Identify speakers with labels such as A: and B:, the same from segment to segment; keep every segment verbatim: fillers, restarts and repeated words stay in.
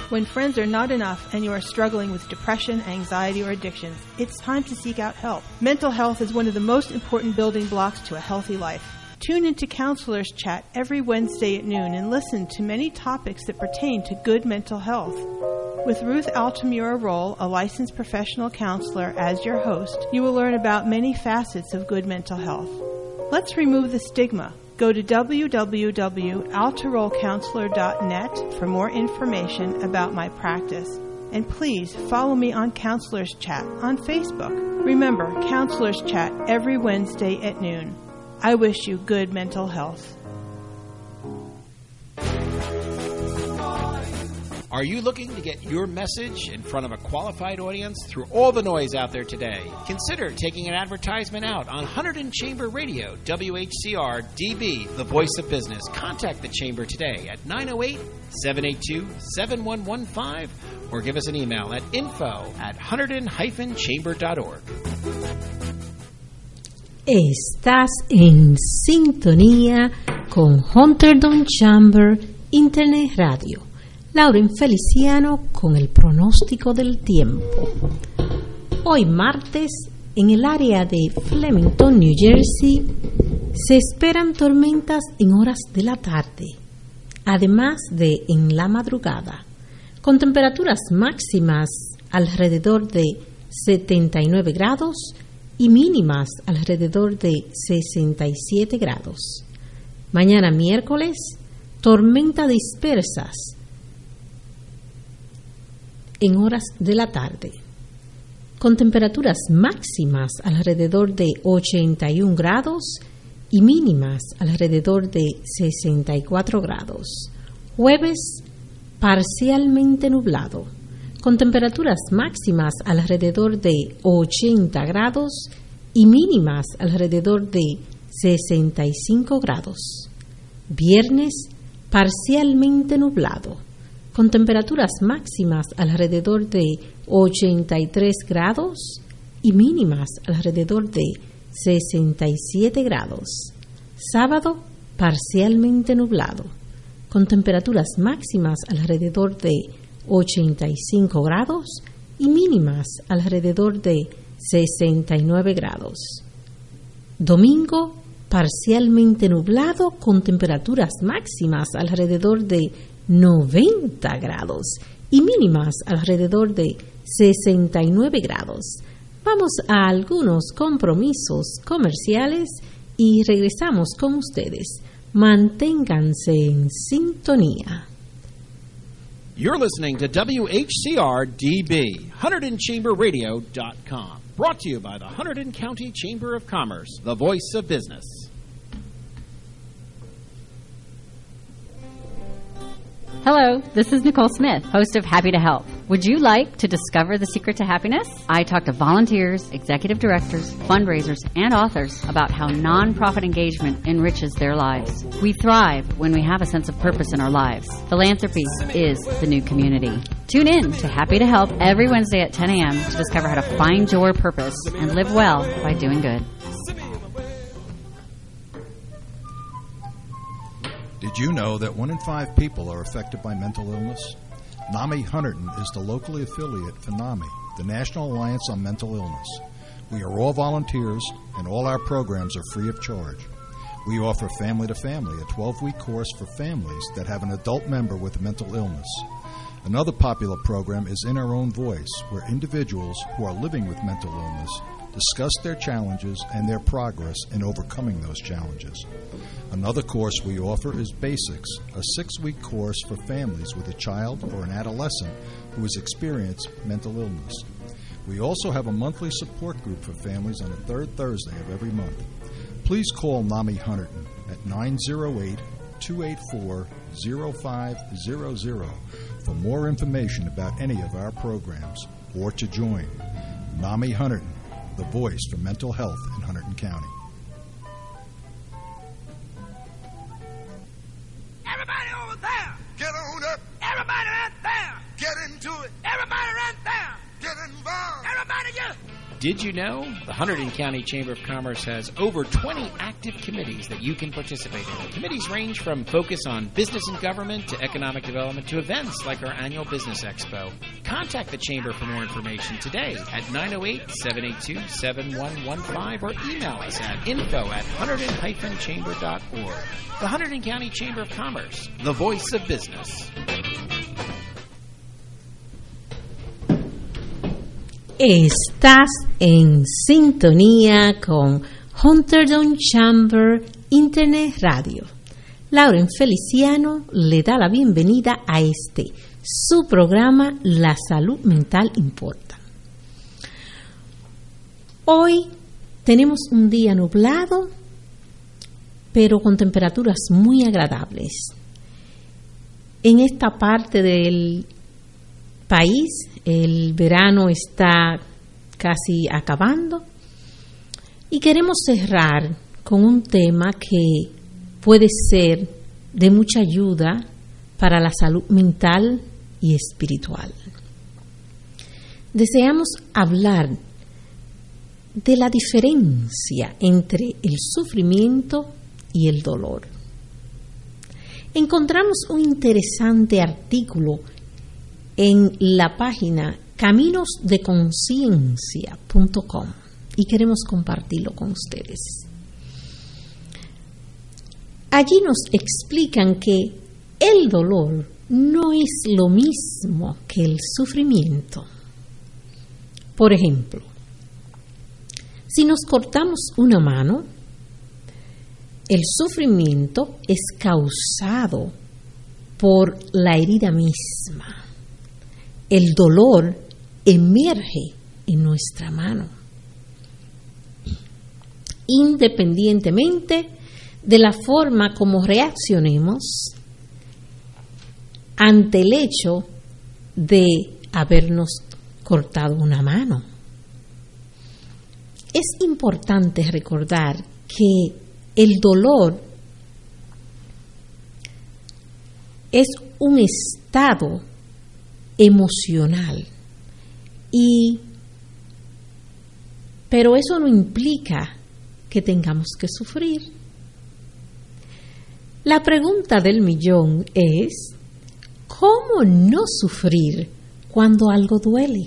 A: When friends are not enough and you are struggling with depression, anxiety, or addictions, it's time to seek out help. Mental health is one of the most important building blocks to a healthy life. Tune into Counselors Chat every Wednesday at noon and listen to many topics that pertain to good mental health. With Ruth Altamura Roll, a licensed professional counselor, as your host, you will learn about many facets of good mental health. Let's remove the stigma. Go to w w w dot altaroll counselor dot net for more information about my practice. And please follow me on Counselors Chat on Facebook. Remember, Counselors Chat every Wednesday at noon. I wish you good mental health.
B: Are you looking to get your message in front of a qualified audience through all the noise out there today? Consider taking an advertisement out on Hunterdon Chamber Radio, W H C R D B, the voice of business. Contact the Chamber today at nine oh eight, seven eight two, seven one one five or give us an email at info at hunterdon dash chamber dot org.
C: Estás en sintonía con Hunterdon Chamber Internet Radio. Lauren Feliciano con el pronóstico del tiempo. Hoy martes, en el área de Flemington, New Jersey, se esperan tormentas en horas de la tarde, además de en la madrugada, con temperaturas máximas alrededor de setenta y nueve grados y mínimas alrededor de sesenta y siete grados. Mañana miércoles, tormenta dispersas en horas de la tarde, con temperaturas máximas alrededor de ochenta y un grados y mínimas alrededor de sesenta y cuatro grados. Jueves, parcialmente nublado, con temperaturas máximas alrededor de ochenta grados y mínimas alrededor de sesenta y cinco grados. Viernes, parcialmente nublado, con temperaturas máximas alrededor de ochenta y tres grados y mínimas alrededor de sesenta y siete grados. Sábado, parcialmente nublado, con temperaturas máximas alrededor de ochenta y cinco grados y mínimas alrededor de sesenta y nueve grados. Domingo, parcialmente nublado, con temperaturas máximas alrededor de noventa grados y mínimas alrededor de sesenta y nueve grados. Vamos a algunos compromisos comerciales y regresamos con ustedes. Manténganse en sintonía.
B: You're listening to W H C R D B, Hunterdon Chamber Radio dot com. Brought to you by the Hunterdon County Chamber of Commerce, the voice of business.
D: Hello, this is Nicole Smith, host of Happy to Help. Would you like to discover the secret to happiness? I talk to volunteers, executive directors, fundraisers, and authors about how nonprofit engagement enriches their lives. We thrive when we have a sense of purpose in our lives. Philanthropy is the new community. Tune in to Happy to Help every Wednesday at ten a.m. to discover how to find your purpose and live well by doing good.
E: Did you know that one in five people are affected by mental illness? NAMI Hunterdon is the locally affiliate for NAMI, the National Alliance on Mental Illness. We are all volunteers, and all our programs are free of charge. We offer Family to Family, a twelve-week course for families that have an adult member with a mental illness. Another popular program is In Our Own Voice, where individuals who are living with mental illness discuss their challenges and their progress in overcoming those challenges. Another course we offer is Basics, a six-week course for families with a child or an adolescent who has experienced mental illness. We also have a monthly support group for families on the third Thursday of every month. Please call NAMI Hunterdon at nine oh eight, two eight four, oh five hundred for more information about any of our programs or to join. NAMI Hunterdon, the voice for mental health in Hunterdon County.
F: Everybody over there!
G: Get on up!
F: Everybody right there!
G: Get into it!
F: Everybody right there!
G: Get involved!
F: Everybody just...
B: Did you know? The Hunterdon County Chamber of Commerce has over twenty active committees that you can participate in. Committees range from focus on business and government to economic development to events like our annual Business Expo. Contact the Chamber for more information today at nine oh eight, seven eight two, seven one one five or email us at info at hunterdon dash chamber dot org. The Hunterdon County Chamber of Commerce, the voice of business.
C: Estás en sintonía con Hunterdon Chamber Internet Radio. Lauren Feliciano le da la bienvenida a este, su programa La Salud Mental Importa. Hoy tenemos un día nublado, pero con temperaturas muy agradables. En esta parte del país, el verano está casi acabando y queremos cerrar con un tema que puede ser de mucha ayuda para la salud mental y espiritual. Deseamos hablar de la diferencia entre el sufrimiento y el dolor. Encontramos un interesante artículo en la página caminos de conciencia punto com y queremos compartirlo con ustedes. Allí nos explican que el dolor no es lo mismo que el sufrimiento. Por ejemplo, si nos cortamos una mano, el sufrimiento es causado por la herida misma. El dolor emerge en nuestra mano, independientemente de la forma como reaccionemos ante el hecho de habernos cortado una mano. Es importante recordar que el dolor es un estado emocional y pero eso no implica que tengamos que sufrir. La pregunta del millón es: ¿cómo no sufrir cuando algo duele?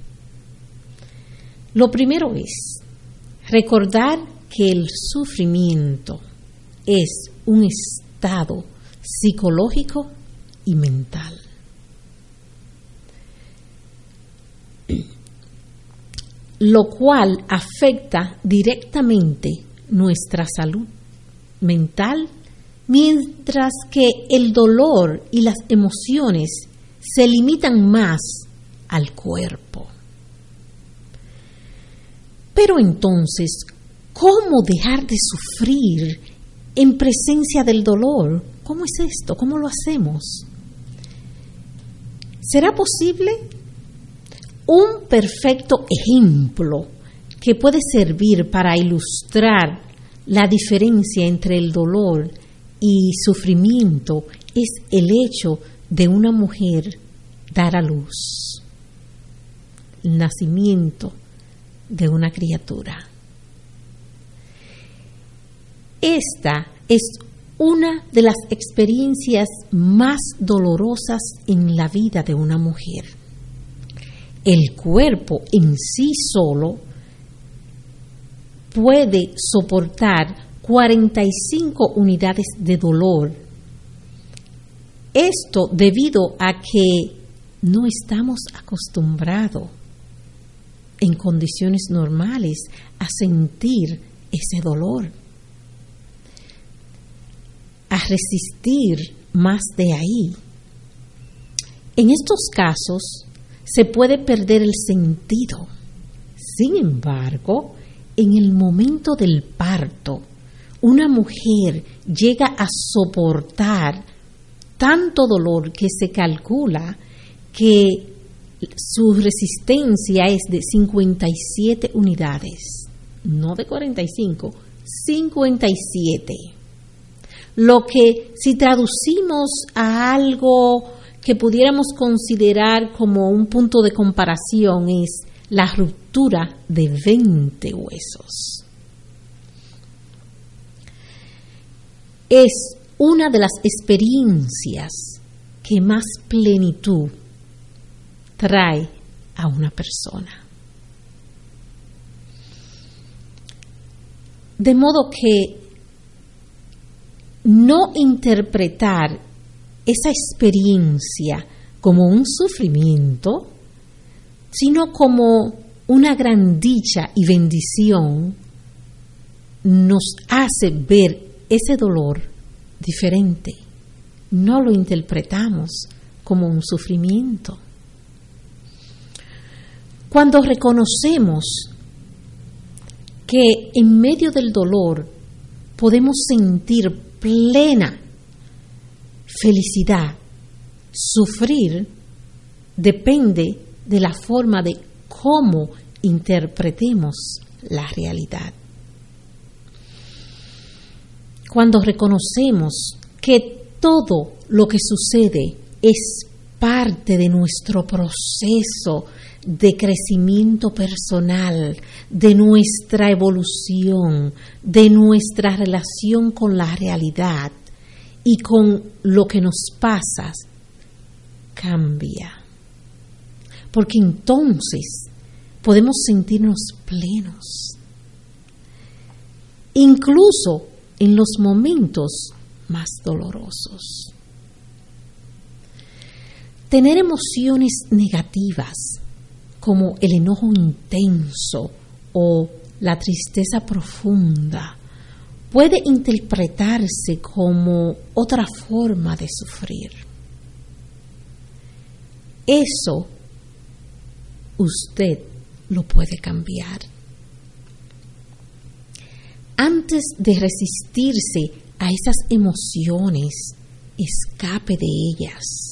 C: Lo primero es recordar que el sufrimiento es un estado psicológico y mental. Lo cual afecta directamente nuestra salud mental, mientras que el dolor y las emociones se limitan más al cuerpo. Pero entonces, ¿cómo dejar de sufrir en presencia del dolor? ¿Cómo es esto? ¿Cómo lo hacemos? ¿Será posible? Un perfecto ejemplo que puede servir para ilustrar la diferencia entre el dolor y sufrimiento es el hecho de una mujer dar a luz, el nacimiento de una criatura. Esta es una de las experiencias más dolorosas en la vida de una mujer. El cuerpo en sí solo puede soportar cuarenta y cinco unidades de dolor. Esto debido a que no estamos acostumbrados en condiciones normales a sentir ese dolor, a resistir más de ahí. En estos casos se puede perder el sentido. Sin embargo, en el momento del parto, una mujer llega a soportar tanto dolor que se calcula que su resistencia es de cincuenta y siete unidades, no de cuarenta y cinco, cincuenta y siete. Lo que, si traducimos a algo que pudiéramos considerar como un punto de comparación, es la ruptura de veinte huesos. Es una de las experiencias que más plenitud trae a una persona. De modo que no interpretar esa experiencia como un sufrimiento, sino como una gran dicha y bendición, nos hace ver ese dolor diferente. No lo interpretamos como un sufrimiento. Cuando reconocemos que en medio del dolor podemos sentir plena felicidad, sufrir depende de la forma de cómo interpretemos la realidad. Cuando reconocemos que todo lo que sucede es parte de nuestro proceso de crecimiento personal, de nuestra evolución, de nuestra relación con la realidad y con lo que nos pasa, cambia. Porque entonces podemos sentirnos plenos, incluso en los momentos más dolorosos. Tener emociones negativas como el enojo intenso o la tristeza profunda puede interpretarse como otra forma de sufrir. Eso usted lo puede cambiar. Antes de resistirse a esas emociones, escape de ellas.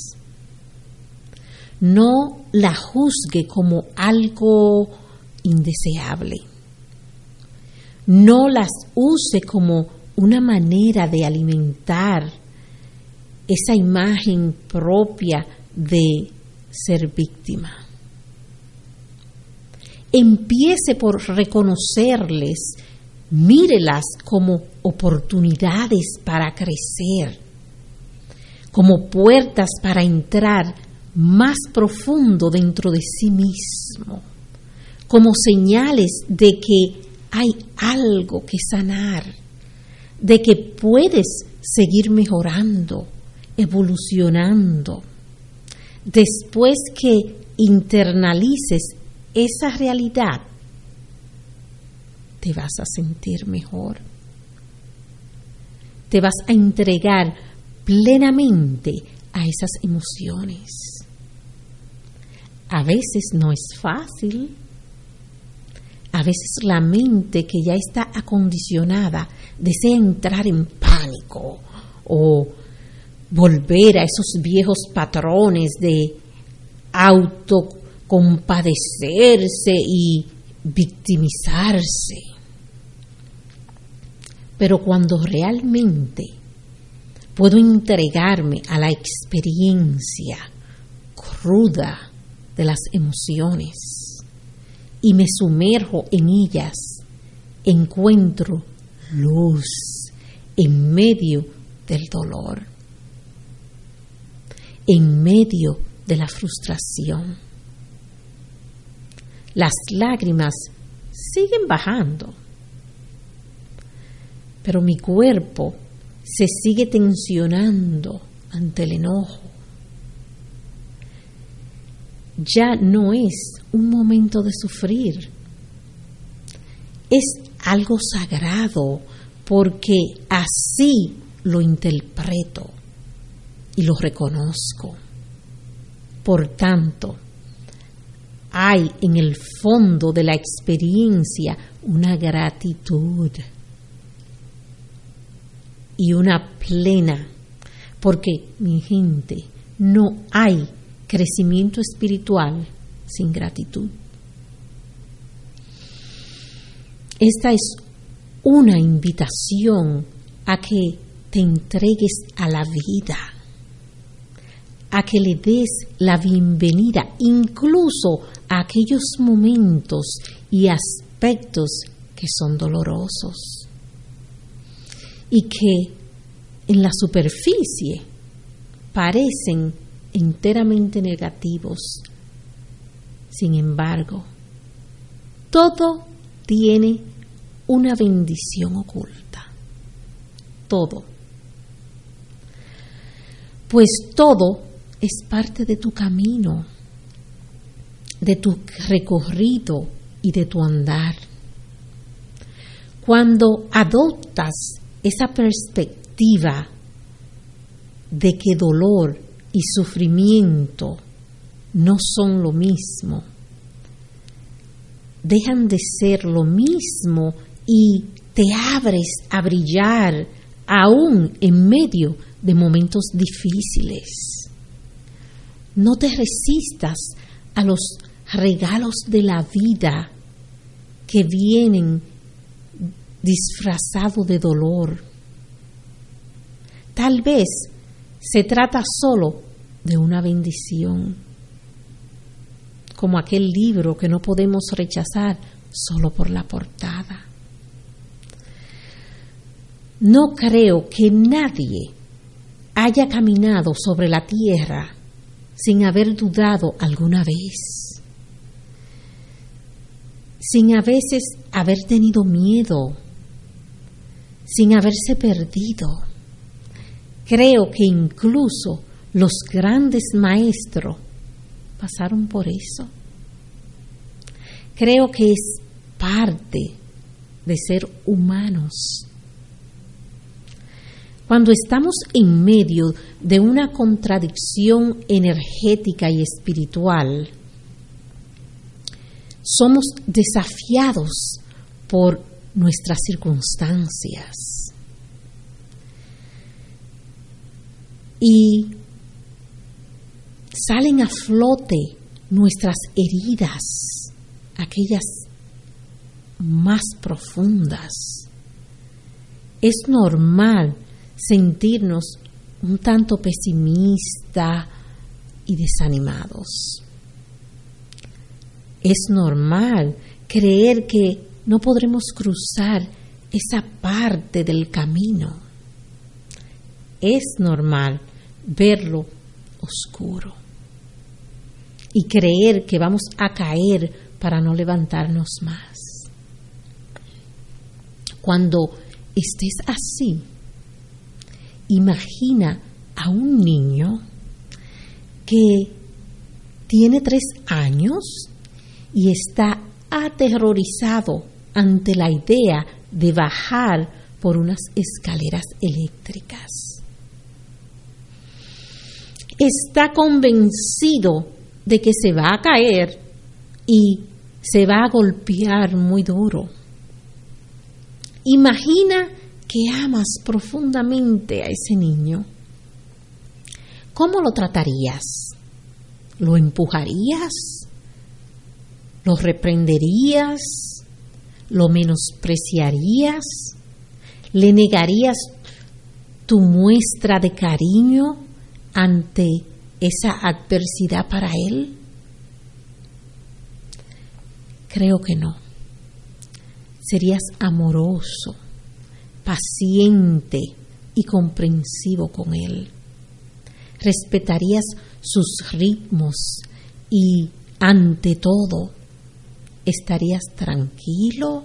C: No la juzgue como algo indeseable. No las use como una manera de alimentar esa imagen propia de ser víctima. Empiece por reconocerles, mírelas como oportunidades para crecer, como puertas para entrar más profundo dentro de sí mismo, como señales de que hay algo que sanar, de que puedes seguir mejorando, evolucionando. Después que internalices esa realidad, te vas a sentir mejor. Te vas a entregar plenamente a esas emociones. A veces no es fácil. A veces la mente que ya está acondicionada desea entrar en pánico o volver a esos viejos patrones de autocompadecerse y victimizarse. Pero cuando realmente puedo entregarme a la experiencia cruda de las emociones y me sumerjo en ellas, encuentro luz en medio del dolor, en medio de la frustración. Las lágrimas siguen bajando, pero mi cuerpo se sigue tensionando ante el enojo. Ya no es un momento de sufrir, es algo sagrado porque así lo interpreto y lo reconozco. Por tanto, hay en el fondo de la experiencia una gratitud y una plena, porque, mi gente, no hay crecimiento espiritual sin gratitud. Esta es una invitación a que te entregues a la vida, a que le des la bienvenida incluso a aquellos momentos y aspectos que son dolorosos y que en la superficie parecen enteramente negativos. Sin embargo, todo tiene una bendición oculta. Todo. Pues todo es parte de tu camino, de tu recorrido y de tu andar. Cuando adoptas esa perspectiva de que dolor y sufrimiento no son lo mismo, dejan de ser lo mismo y te abres a brillar aún en medio de momentos difíciles. No te resistas a los regalos de la vida que vienen disfrazados de dolor. Tal vez se trata solo de una bendición, como aquel libro que no podemos rechazar solo por la portada. No creo que nadie haya caminado sobre la tierra sin haber dudado alguna vez, sin a veces haber tenido miedo, sin haberse perdido. Creo que incluso los grandes maestros pasaron por eso. Creo que es parte de ser humanos. Cuando estamos en medio de una contradicción energética y espiritual, somos desafiados por nuestras circunstancias. Y salen a flote nuestras heridas, aquellas más profundas. Es normal sentirnos un tanto pesimistas y desanimados. Es normal creer que no podremos cruzar esa parte del camino. Es normal verlo oscuro y creer que vamos a caer para no levantarnos más. Cuando estés así, imagina a un niño que tiene tres años y está aterrorizado ante la idea de bajar por unas escaleras eléctricas. Está convencido de que se va a caer y se va a golpear muy duro. Imagina que amas profundamente a ese niño. ¿Cómo lo tratarías? ¿Lo empujarías? ¿Lo reprenderías? ¿Lo menospreciarías? ¿Le negarías tu muestra de cariño ante esa adversidad para él? Creo que no. Serías amoroso, paciente y comprensivo con él. Respetarías sus ritmos y, ante todo, estarías tranquilo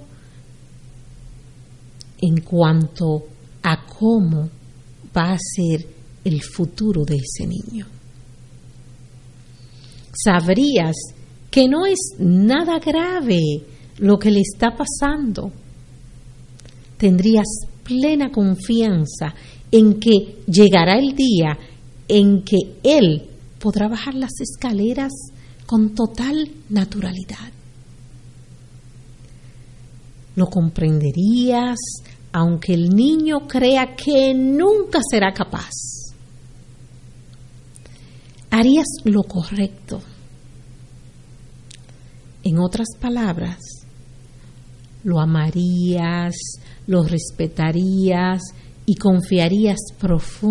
C: en cuanto a cómo va a ser el futuro de ese niño. Sabrías que no es nada grave lo que le está pasando. Tendrías plena confianza en que llegará el día en que él podrá bajar las escaleras con total naturalidad. Lo comprenderías, aunque el niño crea que nunca será capaz. Harías lo correcto. En otras palabras, lo amarías, lo respetarías y confiarías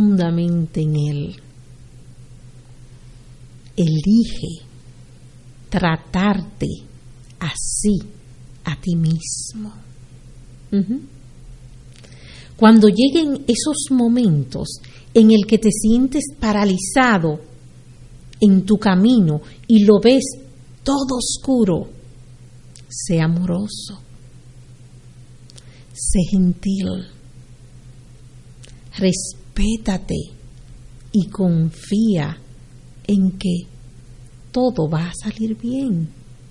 C: profundamente en él. Elige tratarte así a ti mismo. Uh-huh. Cuando lleguen esos momentos en el que te sientes paralizado en tu camino y lo ves todo oscuro, sé amoroso, sé gentil, respétate y confía en que todo va a salir bien.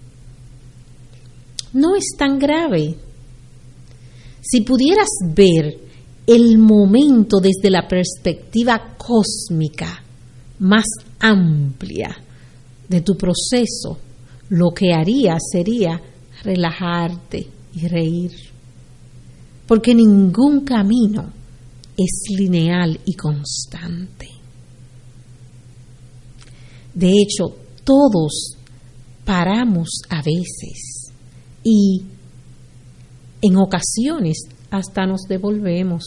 C: No es tan grave. Si pudieras ver el momento desde la perspectiva cósmica más amplia de tu proceso, lo que harías sería relajarte y reír, porque ningún camino es lineal y constante. De hecho, todos paramos a veces y en ocasiones hasta nos devolvemos.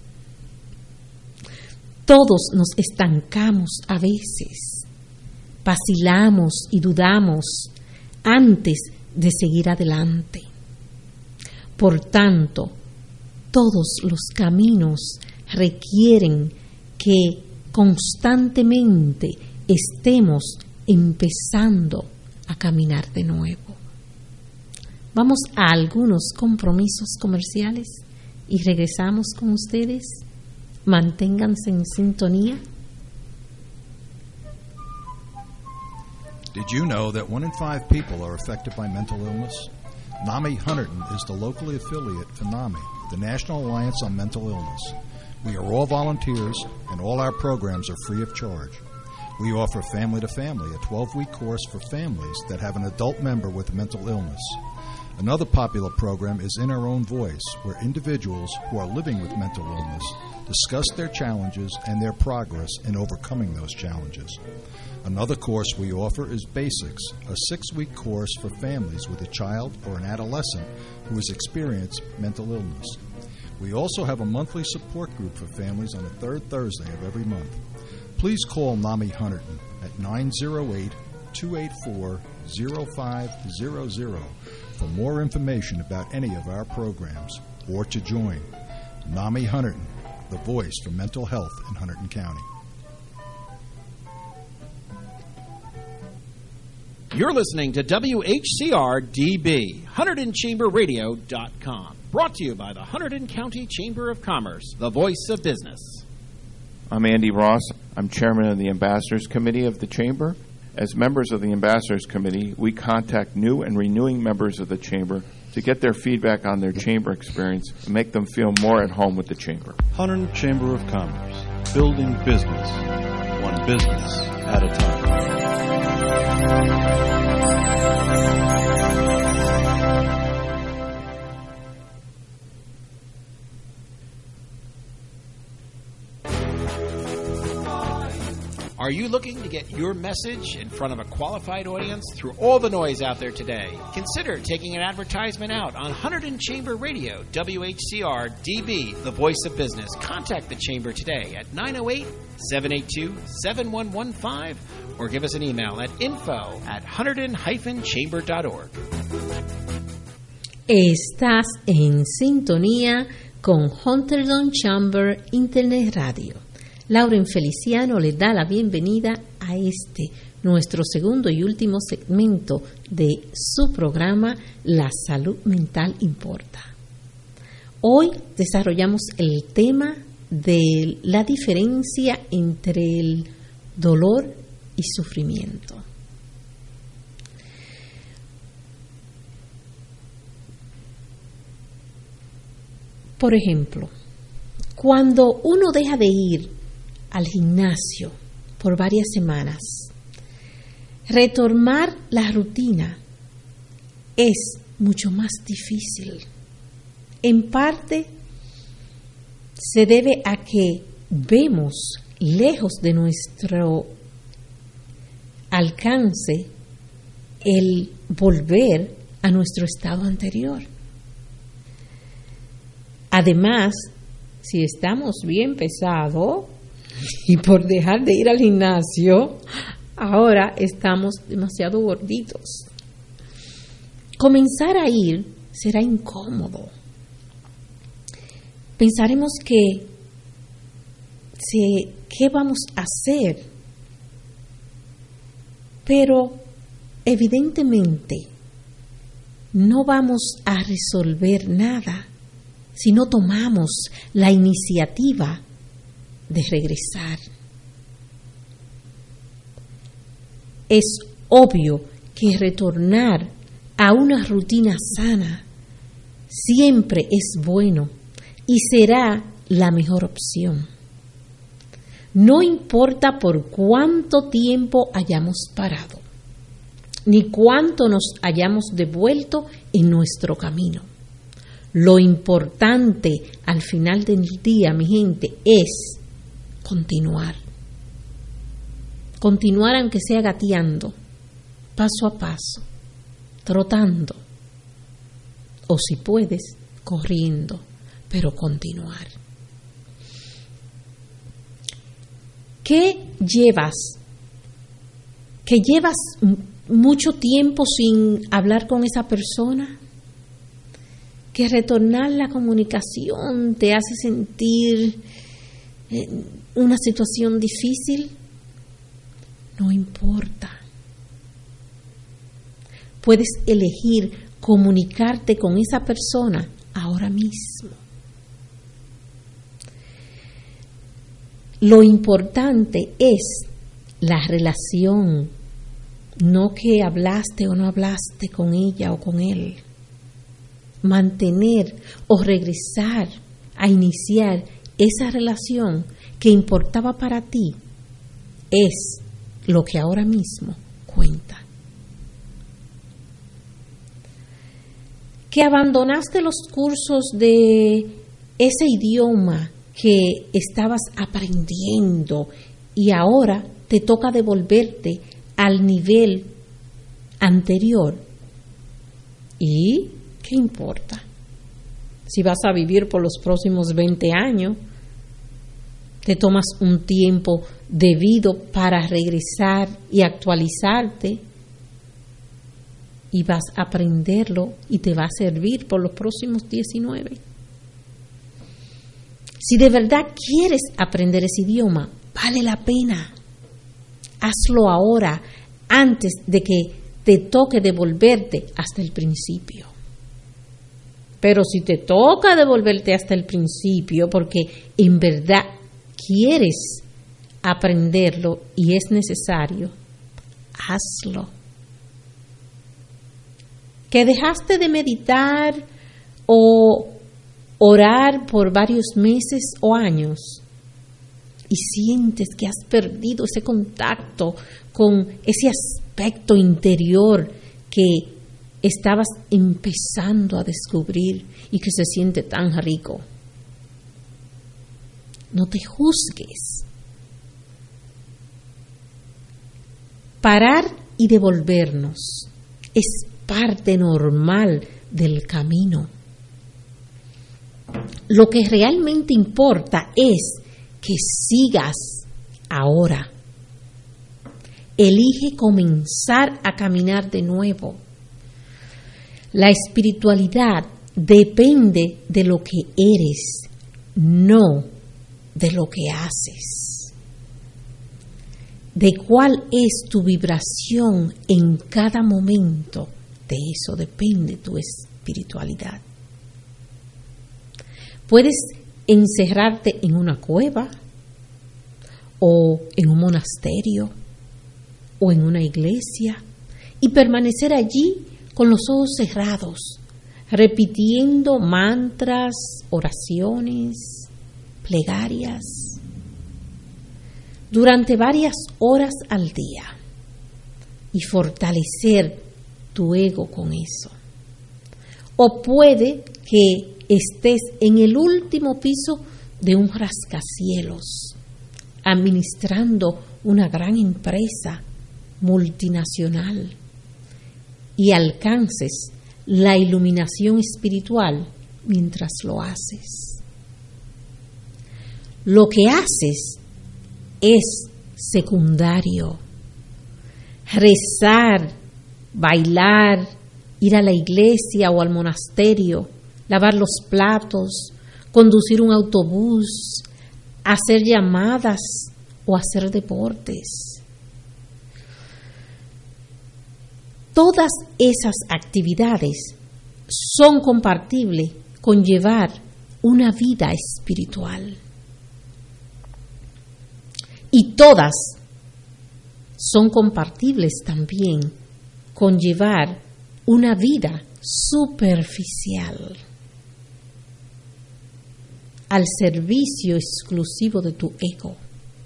C: Todos nos estancamos a veces, vacilamos y dudamos antes de seguir adelante. Por tanto, todos los caminos requieren que constantemente estemos empezando a caminar de nuevo. Vamos a algunos compromisos comerciales y regresamos con ustedes. Manténganse en sintonía.
E: Did you know that one in five people are affected by mental illness? NAMI Hunterdon is the locally affiliate for NAMI, the National Alliance on Mental Illness. We are all volunteers, and all our programs are free of charge. We offer Family to Family, a twelve-week course for families that have an adult member with mental illness. Another popular program is In Our Own Voice, where individuals who are living with mental illness discuss their challenges and their progress in overcoming those challenges. Another course we offer is Basics, a six-week course for families with a child or an adolescent who has experienced mental illness. We also have a monthly support group for families on the third Thursday of every month. Please call NAMI Hunterdon at nine oh eight, two eight four, oh five hundred for more information about any of our programs or to join. NAMI Hunterdon, the voice for mental health in Hunterdon County.
B: You're listening to W H C R D B, Hunterdon Chamber Radio dot com. Brought to you by the Hunterdon County Chamber of Commerce, the voice of business.
G: I'm Andy Ross. I'm chairman of the Ambassadors Committee of the Chamber. As members of the Ambassadors Committee, we contact new and renewing members of the Chamber to get their feedback on their Chamber experience and make them feel more at home with the Chamber.
H: Hunterdon Chamber of Commerce, building business, one business at a time.
B: Are you looking to get your message in front of a qualified audience through all the noise out there today? Consider taking an advertisement out on Hunterdon Chamber Radio, W H C R D B, the voice of business. Contact the Chamber today at nine oh eight, seven eight two, seven one one five or give us an email at info at hunterdon dash chamber dot org.
C: Estás en sintonía con Hunterdon Chamber Internet Radio. Lauren Feliciano le da la bienvenida a este, nuestro segundo y último segmento de su programa La Salud Mental Importa. Hoy desarrollamos el tema de la diferencia entre el dolor y sufrimiento. Por ejemplo, cuando uno deja de ir al gimnasio por varias semanas, retomar la rutina es mucho más difícil. En parte se debe a que vemos lejos de nuestro alcance el volver a nuestro estado anterior. Además, si estamos bien pesados y por dejar de ir al gimnasio ahora estamos demasiado gorditos. Comenzar a ir será incómodo. Pensaremos que, se, ¿qué vamos a hacer? Pero evidentemente no vamos a resolver nada si no tomamos la iniciativa de regresar. Es obvio que retornar a una rutina sana siempre es bueno y será la mejor opción. No importa por cuánto tiempo hayamos parado, ni cuánto nos hayamos devuelto en nuestro camino. Lo importante al final del día, mi gente, es continuar. Continuar aunque sea gateando, paso a paso, trotando, o si puedes, corriendo, pero continuar. ¿Qué llevas? ¿Que llevas mucho tiempo sin hablar con esa persona? ¿Que retornar la comunicación te hace sentir eh, una situación difícil? No importa. Puedes elegir comunicarte con esa persona ahora mismo. Lo importante es la relación, no que hablaste o no hablaste con ella o con él. Mantener o regresar a iniciar esa relación que importaba para ti es lo que ahora mismo cuenta. Que abandonaste los cursos de ese idioma que estabas aprendiendo y ahora te toca devolverte al nivel anterior. ¿Y qué importa? Si vas a vivir por los próximos veinte años, te tomas un tiempo debido para regresar y actualizarte y vas a aprenderlo y te va a servir por los próximos diecinueve. Si de verdad quieres aprender ese idioma, vale la pena. Hazlo ahora, antes de que te toque devolverte hasta el principio. Pero si te toca devolverte hasta el principio, porque en verdad quieres aprenderlo y es necesario, hazlo. Que dejaste de meditar o orar por varios meses o años y sientes que has perdido ese contacto con ese aspecto interior que estabas empezando a descubrir y que se siente tan rico. No te juzgues. Parar y devolvernos es parte normal del camino. Lo que realmente importa es que sigas ahora. Elige comenzar a caminar de nuevo. La espiritualidad depende de lo que eres, no de lo que haces. De cuál es tu vibración en cada momento, de eso depende tu espiritualidad. Puedes encerrarte en una cueva o en un monasterio o en una iglesia y permanecer allí con los ojos cerrados, repitiendo mantras, oraciones, plegarias durante varias horas al día y fortalecer tu ego con eso. O puede que estés en el último piso de un rascacielos, administrando una gran empresa multinacional y alcances la iluminación espiritual mientras lo haces. Lo que haces es secundario. rezar, bailar, ir a la iglesia o al monasterio, lavar los platos, conducir un autobús, hacer llamadas o hacer deportes. Todas esas actividades son compatibles con llevar una vida espiritual. Y todas son compatibles también con llevar una vida superficial, al servicio exclusivo de tu ego.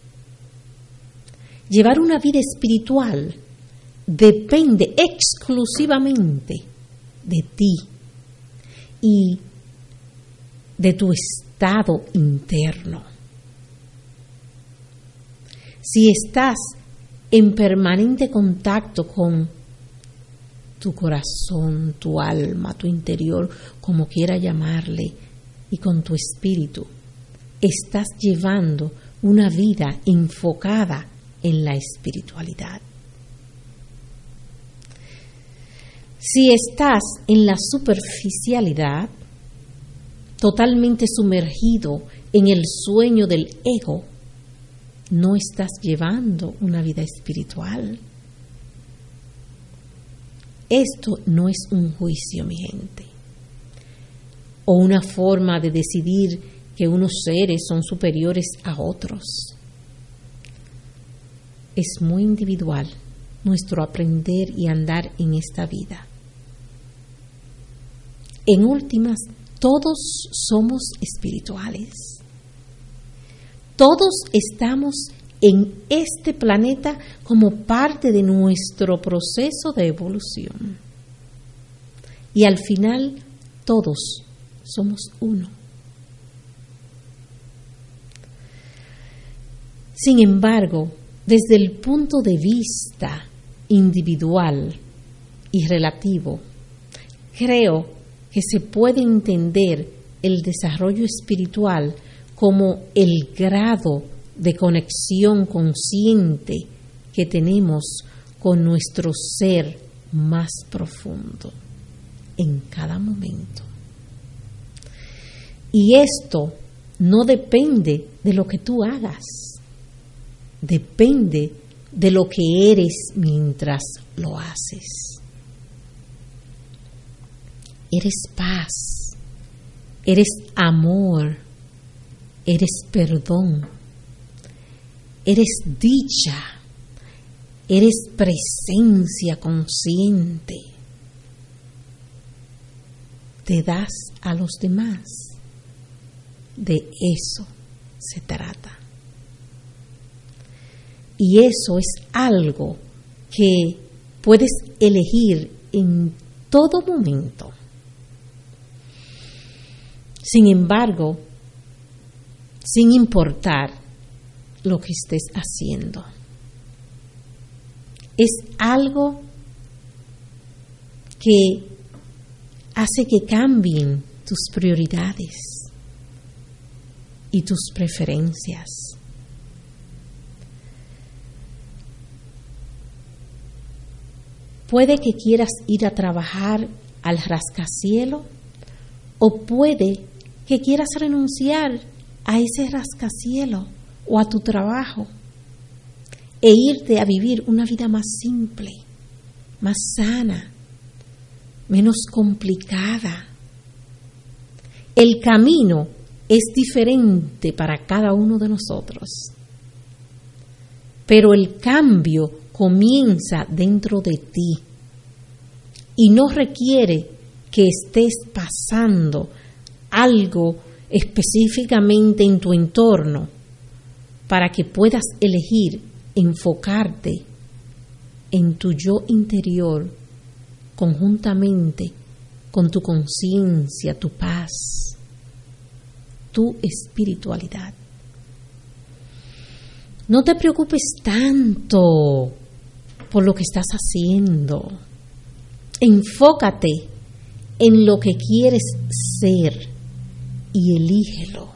C: Llevar una vida espiritual depende exclusivamente de ti y de tu estado interno. Si estás en permanente contacto con tu corazón, tu alma, tu interior, como quiera llamarle, y con tu espíritu, estás llevando una vida enfocada en la espiritualidad. Si estás en la superficialidad, totalmente sumergido en el sueño del ego, no estás llevando una vida espiritual. Esto no es un juicio, mi gente, o una forma de decidir que unos seres son superiores a otros. Es muy individual nuestro aprender y andar en esta vida. En últimas, todos somos espirituales. Todos estamos en este planeta como parte de nuestro proceso de evolución. Y al final, todos somos uno. Sin embargo, desde el punto de vista individual y relativo, creo que se puede entender el desarrollo espiritual como el grado de conexión consciente que tenemos con nuestro ser más profundo en cada momento. Y esto no depende de lo que tú hagas, depende de lo que eres mientras lo haces. Eres paz, eres amor, eres perdón, eres dicha, eres presencia consciente. Te das a los demás. De eso se trata. Y eso es algo que puedes elegir en todo momento. Sin embargo, sin importar lo que estés haciendo, es algo que hace que cambien tus prioridades y tus preferencias. Puede que quieras ir a trabajar al rascacielos o puede que quieras renunciar a ese rascacielos o a tu trabajo e irte a vivir una vida más simple, más sana, menos complicada. El camino es diferente para cada uno de nosotros, pero el cambio comienza dentro de ti y no requiere que estés pasando algo específicamente en tu entorno para que puedas elegir enfocarte en tu yo interior conjuntamente con tu conciencia, tu paz, tu espiritualidad. No te preocupes tanto por lo que estás haciendo. Enfócate en lo que quieres ser y elígelo.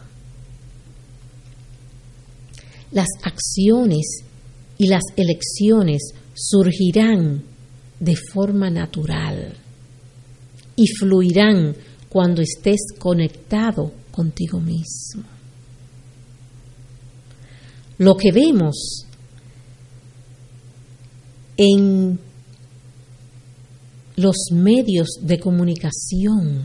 C: Las acciones y las elecciones surgirán de forma natural y fluirán cuando estés conectado contigo mismo. Lo que vemos en los medios de comunicación,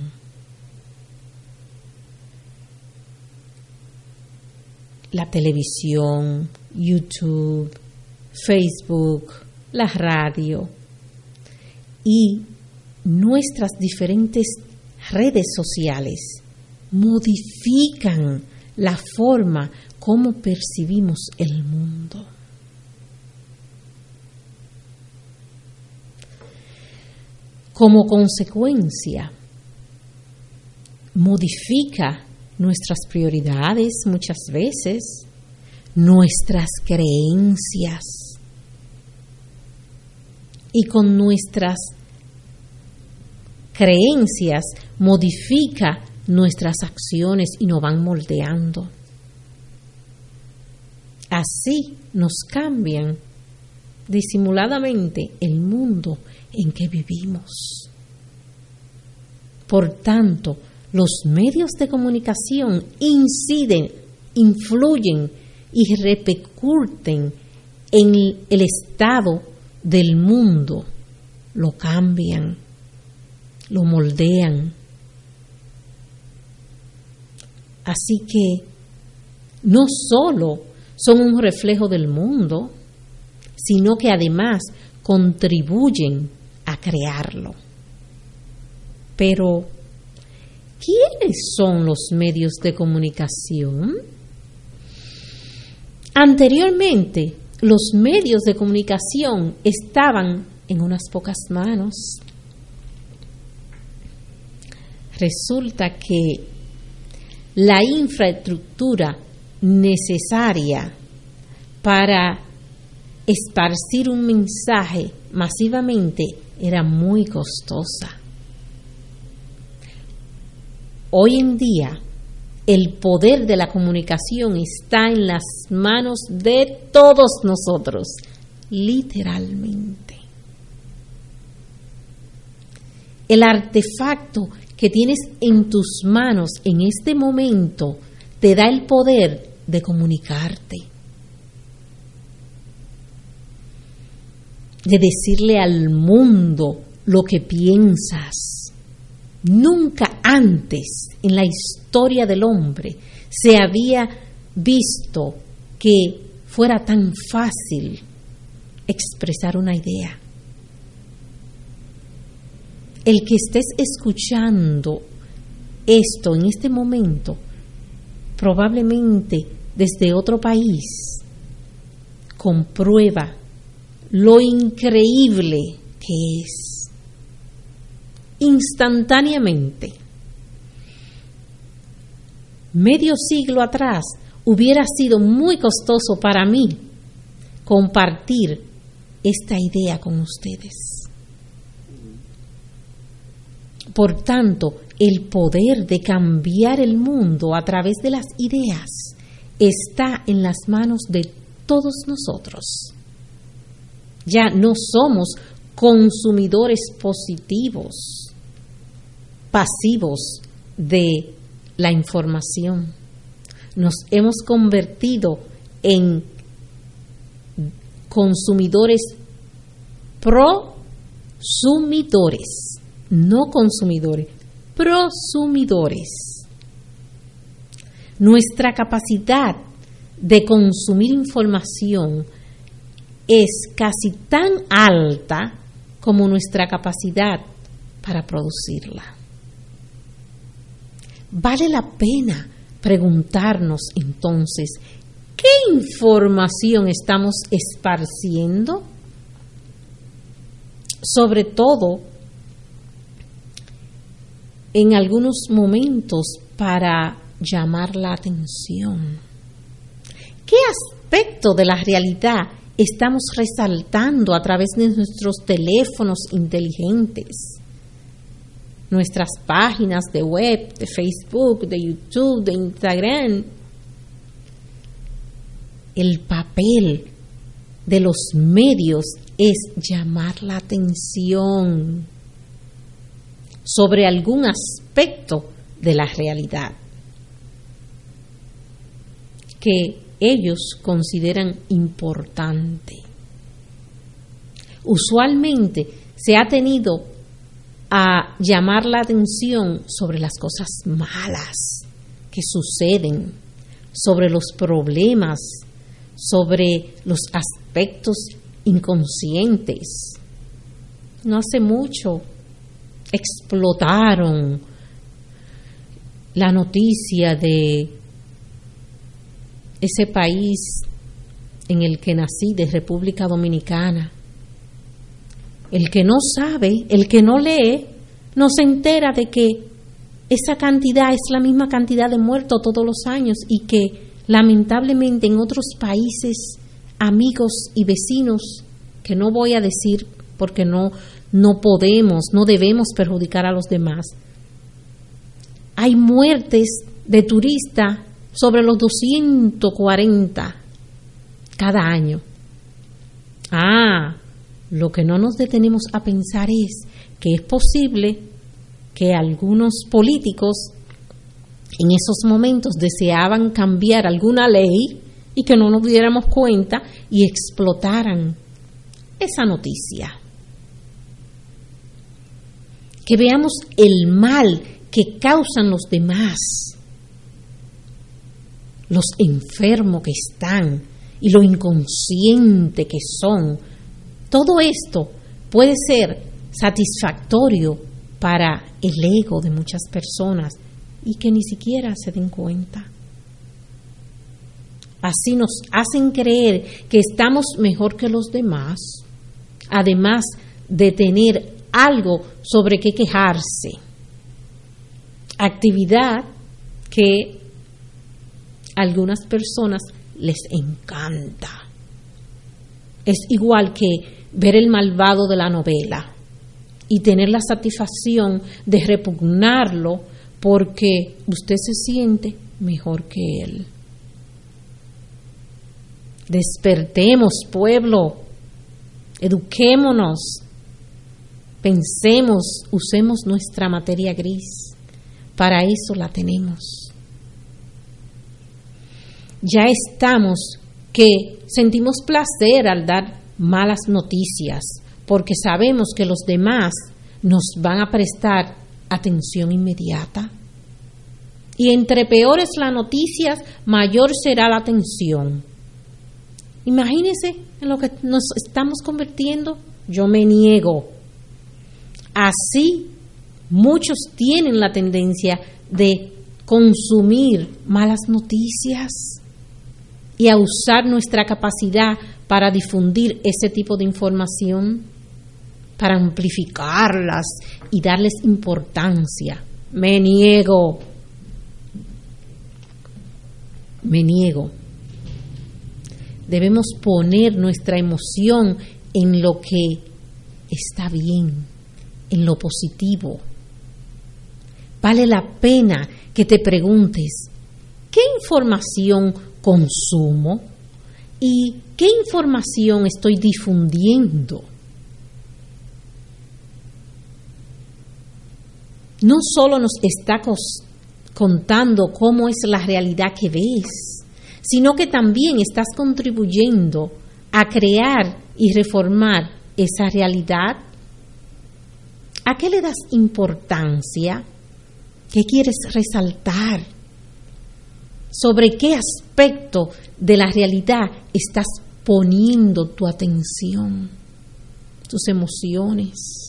C: la televisión, YouTube, Facebook, la radio y nuestras diferentes redes sociales modifican la forma como percibimos el mundo. Como consecuencia, modifica nuestras prioridades muchas veces, nuestras creencias, y con nuestras creencias modifica nuestras acciones y nos van moldeando. Así nos cambian disimuladamente el mundo en que vivimos. Por tanto, los medios de comunicación inciden, influyen y repercuten en el estado del mundo, lo cambian, lo moldean. Así que no solo son un reflejo del mundo, sino que además contribuyen a crearlo. Pero, ¿quiénes son los medios de comunicación? Anteriormente, los medios de comunicación estaban en unas pocas manos. Resulta que la infraestructura necesaria para esparcir un mensaje masivamente era muy costosa. Hoy en día, el poder de la comunicación está en las manos de todos nosotros, literalmente. El artefacto que tienes en tus manos en este momento te da el poder de comunicarte, de decirle al mundo lo que piensas. Nunca antes en la historia del hombre se había visto que fuera tan fácil expresar una idea. El que estés escuchando esto en este momento, probablemente desde otro país, comprueba lo increíble que es. Instantáneamente, medio siglo atrás, hubiera sido muy costoso para mí compartir esta idea con ustedes. Por tanto, el poder de cambiar el mundo a través de las ideas está en las manos de todos nosotros. Ya no somos consumidores positivos, pasivos de la información. Nos hemos convertido en consumidores prosumidores, no consumidores, prosumidores. Nuestra capacidad de consumir información es casi tan alta como nuestra capacidad para producirla. Vale la pena preguntarnos entonces, ¿qué información estamos esparciendo? Sobre todo, en algunos momentos para llamar la atención. ¿Qué aspecto de la realidad estamos resaltando a través de nuestros teléfonos inteligentes? Nuestras páginas de web, de Facebook, de YouTube, de Instagram. El papel de los medios es llamar la atención sobre algún aspecto de la realidad que ellos consideran importante. Usualmente se ha tenido a llamar la atención sobre las cosas malas que suceden, sobre los problemas, sobre los aspectos inconscientes. No hace mucho explotaron la noticia de ese país en el que nací, de República Dominicana. El que no sabe, el que no lee, no se entera de que esa cantidad es la misma cantidad de muertos todos los años y que lamentablemente en otros países, amigos y vecinos, que no voy a decir porque no, no podemos, no debemos perjudicar a los demás, hay muertes de turistas sobre los doscientos cuarenta cada año. Ah, lo que no nos detenemos a pensar es que es posible que algunos políticos en esos momentos deseaban cambiar alguna ley y que no nos diéramos cuenta y explotaran esa noticia. Que veamos el mal que causan los demás, los enfermos que están y lo inconsciente que son. Todo esto puede ser satisfactorio para el ego de muchas personas y que ni siquiera se den cuenta. Así nos hacen creer que estamos mejor que los demás, además de tener algo sobre qué quejarse. Actividad que a algunas personas les encanta. Es igual que ver el malvado de la novela y tener la satisfacción de repugnarlo porque usted se siente mejor que él. Despertemos, pueblo, eduquémonos, pensemos, usemos nuestra materia gris. Para eso la tenemos. Ya estamos que sentimos placer al dar malas noticias, porque sabemos que los demás nos van a prestar atención inmediata. Y entre peores las noticias, mayor será la atención. Imagínense en lo que nos estamos convirtiendo. Yo me niego. Así, muchos tienen la tendencia de consumir malas noticias y a usar nuestra capacidad para difundir ese tipo de información, para amplificarlas y darles importancia. Me niego. Me niego. Debemos poner nuestra emoción en lo que está bien, en lo positivo. Vale la pena que te preguntes, ¿qué información consumo y qué información estoy difundiendo? No solo nos está contando cómo es la realidad que ves, sino que también estás contribuyendo a crear y reformar esa realidad. ¿A qué le das importancia? ¿Qué quieres resaltar? ¿Sobre qué aspecto de la realidad estás poniendo tu atención, tus emociones?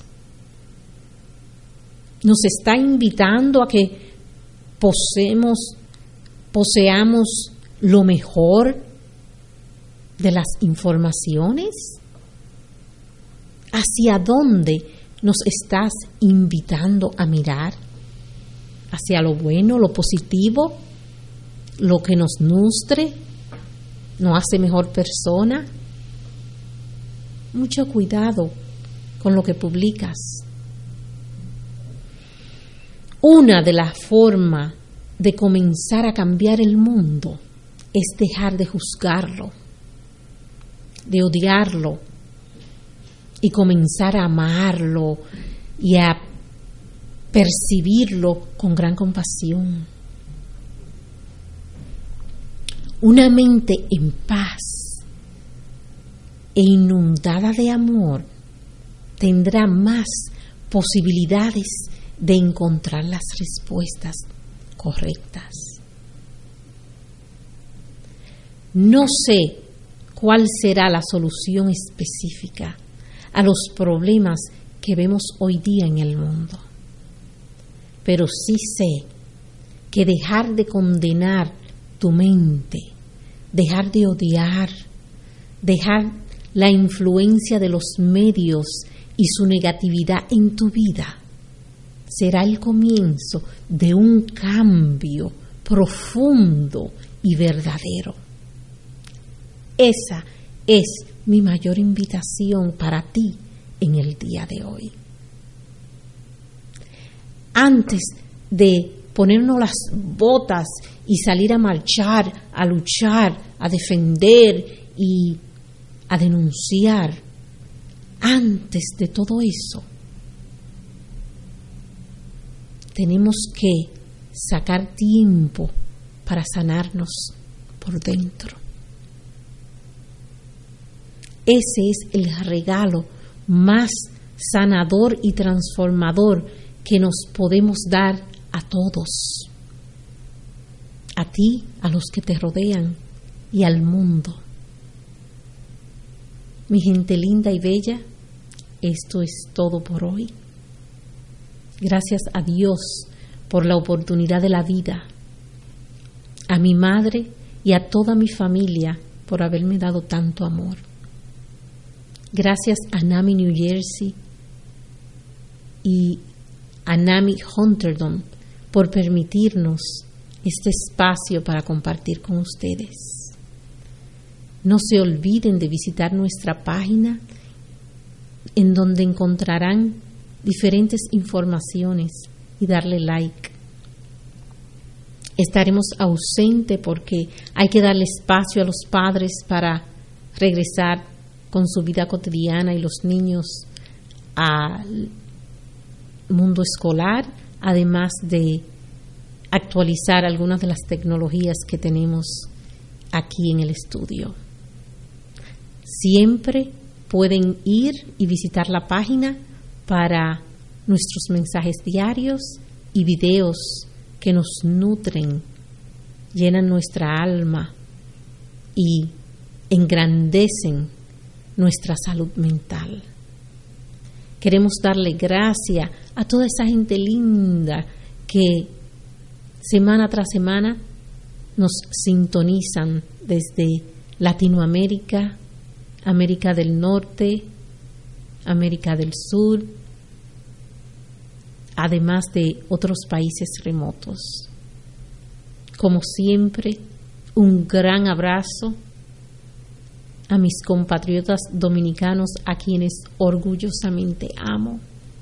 C: Nos está invitando a que poseemos, poseamos lo mejor de las informaciones. ¿Hacia dónde nos estás invitando a mirar? ¿Hacia lo bueno, lo positivo, lo que nos nutre, nos hace mejor persona? Mucho cuidado con lo que publicas. Una de las formas de comenzar a cambiar el mundo es dejar de juzgarlo. de odiarlo y comenzar a amarlo y a percibirlo con gran compasión. Una mente en paz e inundada de amor tendrá más posibilidades de encontrar las respuestas correctas. No sé cuál será la solución específica a los problemas que vemos hoy día en el mundo, pero sí sé que dejar de condenar tu mente, dejar de odiar, dejar la influencia de los medios y su negatividad en tu vida será el comienzo de un cambio profundo y verdadero. Esa es mi mayor invitación para ti en el día de hoy. Antes de ponernos las botas y salir a marchar, a luchar, a defender y a denunciar, antes de todo eso, tenemos que sacar tiempo para sanarnos por dentro. Ese es el regalo más sanador y transformador que nos podemos dar a todos, a ti, a los que te rodean y al mundo. Mi gente linda y bella, esto es todo por hoy. Gracias a Dios por la oportunidad de la vida, a mi madre y a toda mi familia por haberme dado tanto amor. Gracias a NAMI New Jersey y a NAMI Hunterdon por permitirnos este espacio para compartir con ustedes. No se olviden de visitar nuestra página, en donde encontrarán diferentes informaciones, y darle like. Estaremos ausentes porque hay que darle espacio a los padres para regresar con su vida cotidiana y los niños al mundo escolar, además de actualizar algunas de las tecnologías que tenemos aquí en el estudio. Siempre pueden ir y visitar la página para nuestros mensajes diarios y videos que nos nutren, llenan nuestra alma y engrandecen nuestra salud mental. Queremos darle gracias a toda esa gente linda que semana tras semana nos sintonizan desde Latinoamérica, América del Norte, América del Sur, además de otros países remotos. Como siempre, un gran abrazo a mis compatriotas dominicanos, a quienes orgullosamente amo.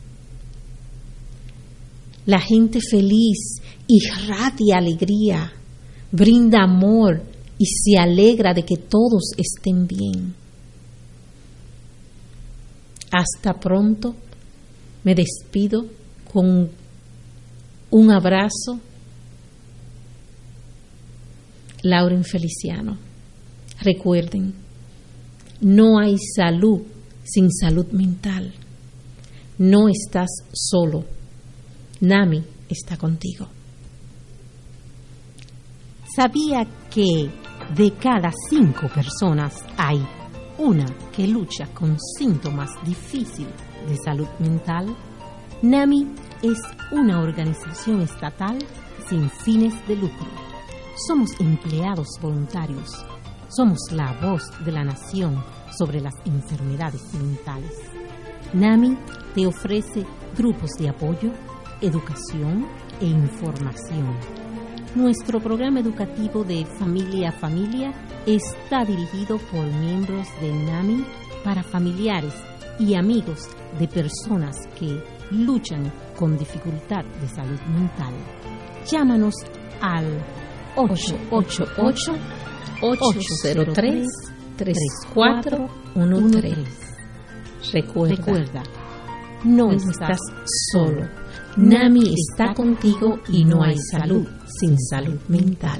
C: La gente feliz irradia alegría, brinda amor y se alegra de que todos estén bien. Hasta pronto. Me despido con un abrazo. Lauren Feliciano. Recuerden, no hay salud sin salud mental. No estás solo. NAMI está contigo.
I: ¿Sabía que de cada cinco personas hay una que lucha con síntomas difíciles de salud mental? NAMI es una organización estatal sin fines de lucro. Somos empleados voluntarios. Somos la voz de la nación sobre las enfermedades mentales. NAMI te ofrece grupos de apoyo, educación e información. Nuestro programa educativo de Familia a Familia está dirigido por miembros de NAMI para familiares y amigos de personas que luchan con dificultad de salud mental. Llámanos al ocho ocho ocho, ocho cero tres,
C: tres cuatro uno tres. Recuerda, Recuerda, no estás solo. NAMI está contigo y no hay salud sin salud mental.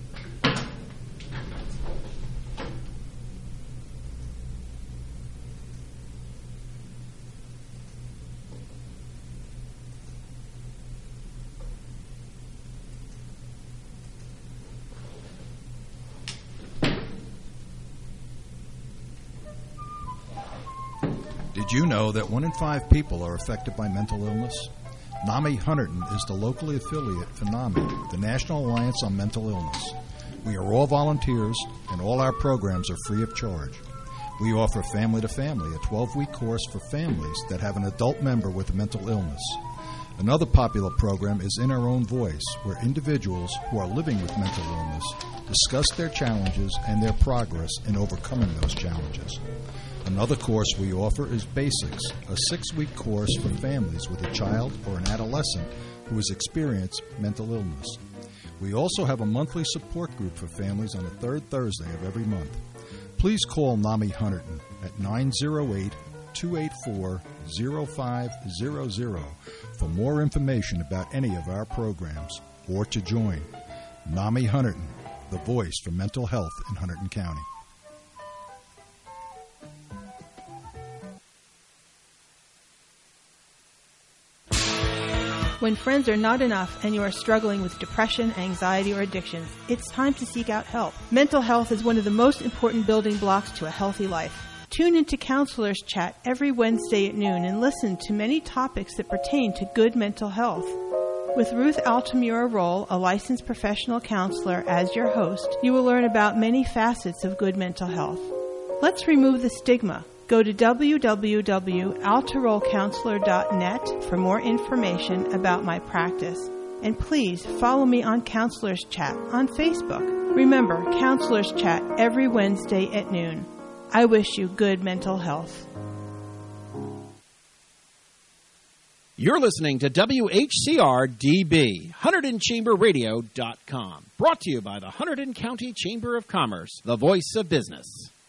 E: Did you know that one in five people are affected by mental illness? NAMI Hunterdon is the locally affiliate for NAMI, the National Alliance on Mental Illness. We are all volunteers, and all our programs are free of charge. We offer Family to Family, a twelve-week course for families that have an adult member with a mental illness. Another popular program is In Our Own Voice, where individuals who are living with mental illness discuss their challenges and their progress in overcoming those challenges. Another course we offer is Basics, a six-week course for families with a child or an adolescent who has experienced mental illness. We also have a monthly support group for families on the third Thursday of every month. Please call NAMI Hunterdon at nine oh eight, two eight four, oh five hundred for more information about any of our programs or to join. NAMI Hunterdon, the voice for mental health in Hunterdon County.
A: When friends are not enough and you are struggling with depression, anxiety, or addictions, it's time to seek out help. Mental health is one of the most important building blocks to a healthy life. Tune into Counselors Chat every Wednesday at noon and listen to many topics that pertain to good mental health. With Ruth Altamura Roll, a licensed professional counselor, as your host, you will learn about many facets of good mental health. Let's remove the stigma. Go to w w w dot altaroll counselor dot net for more information about my practice. And please follow me on Counselors Chat on Facebook. Remember, Counselors Chat every Wednesday at noon. I wish you good mental health.
B: You're listening to W H C R D B, Hunterdon Chamber Radio dot com. Brought to you by the Hunterdon County Chamber of Commerce, the voice of business.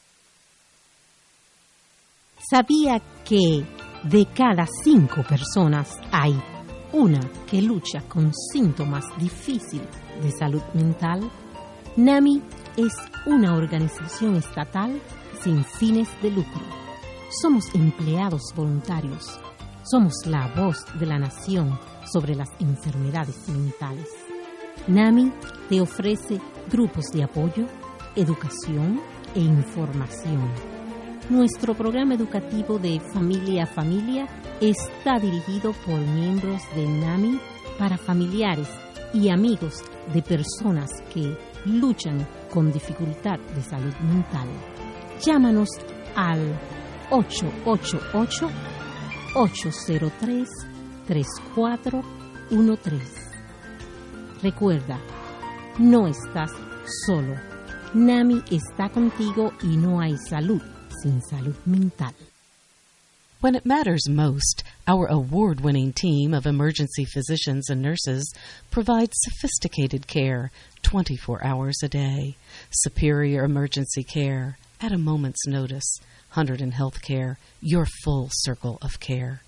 I: ¿Sabía que de cada cinco personas hay una que lucha con síntomas difíciles de salud mental? NAMI es una organización estatal sin fines de lucro. Somos empleados voluntarios. Somos la voz de la nación sobre las enfermedades mentales. NAMI te ofrece grupos de apoyo, educación e información. Nuestro programa educativo de Familia a Familia está dirigido por miembros de NAMI para familiares y amigos de personas que luchan con dificultad de salud mental. Llámanos al ocho ocho ocho, ocho cero tres, tres cuatro uno tres. Recuerda, no estás solo. NAMI está contigo y no hay salud sin salud mental.
J: When it matters most, our award-winning team of emergency physicians and nurses provides sophisticated care twenty-four hours a day. Superior emergency care at a moment's notice. Hunterdon Healthcare, your full circle of care.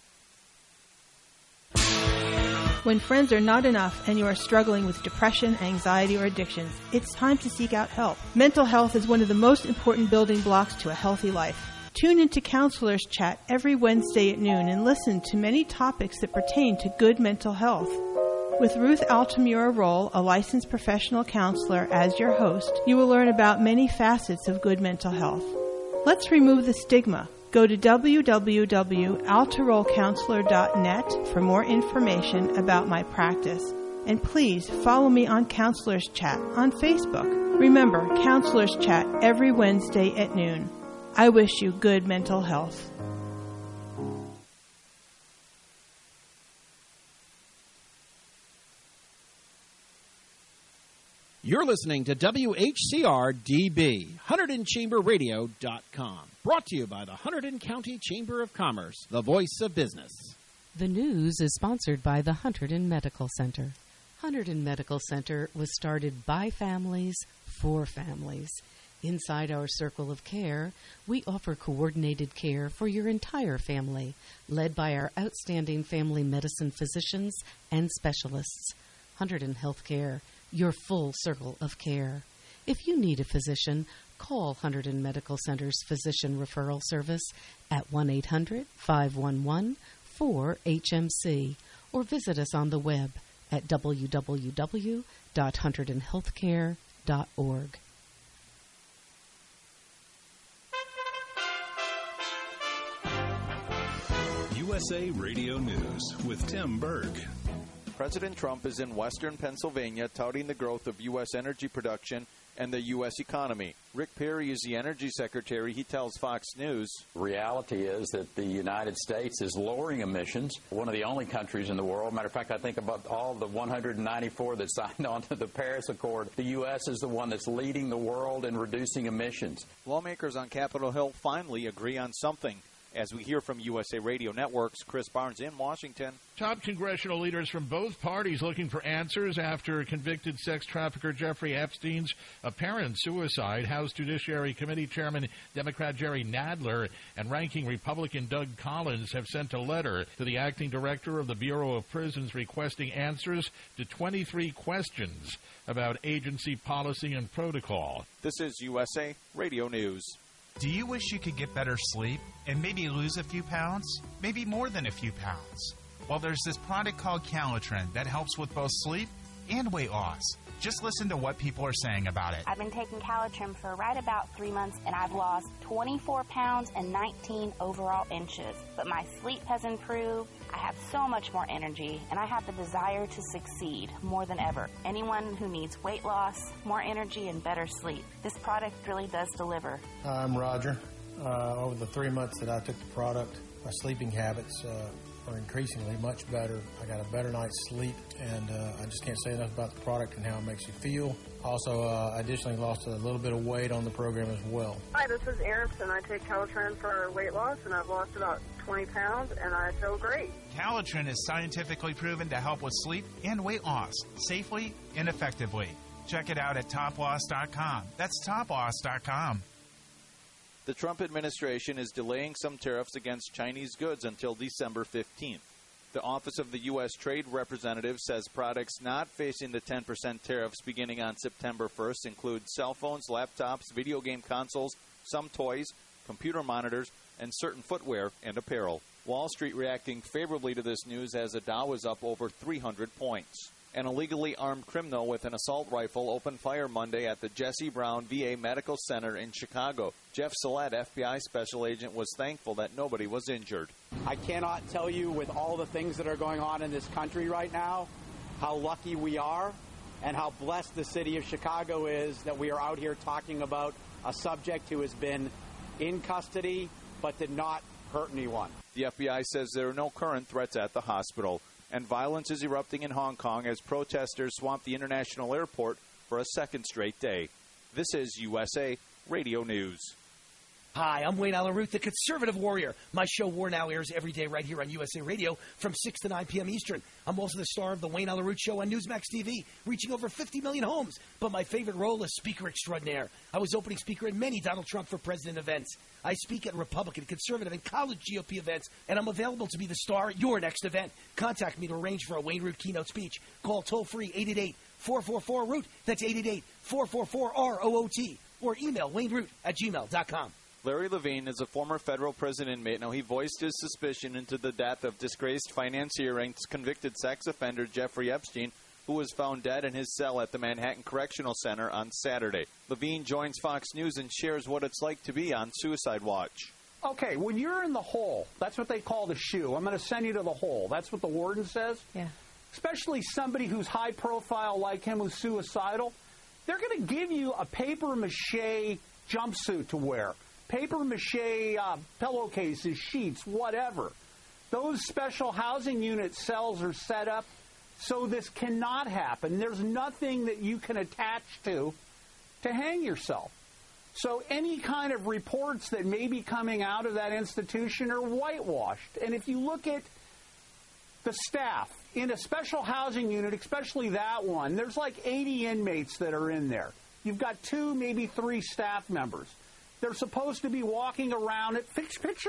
A: When friends are not enough and you are struggling with depression, anxiety, or addictions, it's time to seek out help. Mental health is one of the most important building blocks to a healthy life. Tune into Counselors Chat every Wednesday at noon and listen to many topics that pertain to good mental health. With Ruth Altamura Roll, a licensed professional counselor, as your host, you will learn about many facets of good mental health. Let's remove the stigma. Go to w w w dot altaroll counselor dot net for more information about my practice. And please follow me on Counselors Chat on Facebook. Remember, Counselors Chat every Wednesday at noon. I wish you good mental health.
B: You're listening to W H C R D B, Hunterdon Chamber Radio dot com. Brought to you by the Hunterdon County Chamber of Commerce, the voice of business.
J: The news is sponsored by the Hunterdon Medical Center. Hunterdon Medical Center was started by families for families. Inside our circle of care, we offer coordinated care for your entire family, led by our outstanding family medicine physicians and specialists. Hunterdon Healthcare, your full circle of care. If you need a physician, call Hunterdon Medical Center's Physician Referral Service at one eight hundred, five one one, four H M C or visit us on the web at w w w dot hunterdon healthcare dot org.
K: U S A Radio News with Tim Berg.
L: President Trump is in western Pennsylvania touting the growth of U S energy production and the U S economy. Rick Perry is the energy secretary. He tells Fox News.
M: Reality is that the United States is lowering emissions. One of the only countries in the world. Matter of fact, I think about all the one hundred ninety-four that signed on to the Paris Accord, the U S is the one that's leading the world in reducing emissions.
L: Lawmakers on Capitol Hill finally agree on something. As we hear from U S A Radio Network's Chris Barnes in Washington.
N: Top congressional leaders from both parties looking for answers after convicted sex trafficker Jeffrey Epstein's apparent suicide. House Judiciary Committee Chairman Democrat Jerry Nadler and ranking Republican Doug Collins have sent a letter to the acting director of the Bureau of Prisons requesting answers to twenty-three questions about agency policy and protocol.
L: This is U S A Radio News.
O: Do you wish you could get better sleep and maybe lose a few pounds? Maybe more than a few pounds? Well, there's this product called Calitrin that helps with both sleep and weight loss. Just listen to what people are saying about it.
P: I've been taking Calitrin for right about three months, and I've lost twenty-four pounds and nineteen overall inches. But my sleep has improved. I have so much more energy, and I have the desire to succeed more than ever. Anyone who needs weight loss, more energy, and better sleep, this product really does deliver.
Q: Hi, I'm Roger. Uh, over the three months that I took the product, my sleeping habits uh, are increasingly much better. I got a better night's sleep, and uh, I just can't say enough about the product and how it makes you feel. Also, uh, I additionally lost a little bit of weight on the program as well.
R: Hi, this is Eris, and I take Calitrin for weight loss, and I've lost about twenty pounds, and I feel great.
O: Calitrin is scientifically proven to help with sleep and weight loss safely and effectively. Check it out at top loss dot com. That's top loss dot com.
L: The Trump administration is delaying some tariffs against Chinese goods until December fifteenth. The Office of the U S Trade Representative says products not facing the ten percent tariffs beginning on September first include cell phones, laptops, video game consoles, some toys, computer monitors, and certain footwear and apparel. Wall Street reacting favorably to this news as the Dow is up over three hundred points. An illegally armed criminal with an assault rifle opened fire Monday at the Jesse Brown V A Medical Center in Chicago. Jeff Salette, F B I special agent, was thankful that nobody was injured.
S: I cannot tell you, with all the things that are going on in this country right now, how lucky we are and how blessed the city of Chicago is that we are out here talking about a subject who has been in custody but did not hurt anyone.
L: The F B I says there are no current threats at the hospital. And violence is erupting in Hong Kong as protesters swamp the international airport for a second straight day. This is U S A Radio News.
T: Hi, I'm Wayne Allyn Root, the Conservative Warrior. My show War Now airs every day right here on U S A Radio from six to nine p.m. Eastern. I'm also the star of the Wayne Allyn Root Show on Newsmax T V, reaching over fifty million homes. But my favorite role is Speaker Extraordinaire. I was opening speaker at many Donald Trump for President events. I speak at Republican, Conservative, and college G O P events, and I'm available to be the star at your next event. Contact me to arrange for a Wayne Root keynote speech. Call toll-free eight eight eight, four four four, root. That's eight eight eight, four four four, R O O T. Or email wayneroot at gmail dot com.
L: Larry Levine is a former federal prison inmate. Now, he voiced his suspicion into the death of disgraced financier and convicted sex offender Jeffrey Epstein, who was found dead in his cell at the Manhattan Correctional Center on Saturday. Levine joins Fox News and shares what it's like to be on Suicide Watch.
S: Okay, when you're in the hole, that's what they call the shoe. I'm going to send you to the hole. That's what the warden says.
C: Yeah.
S: Especially somebody who's high profile like him, who's suicidal. They're going to give you a papier-mâché jumpsuit to wear. Papier-mâché uh, pillowcases, sheets, whatever. Those special housing unit cells are set up so this cannot happen. There's nothing that you can attach to to hang yourself. So any kind of reports that may be coming out of that institution are whitewashed. And if you look at the staff in a special housing unit, especially that one, there's like eighty inmates that are in there. you've got two, maybe three staff members. They're supposed to be walking around it. Picture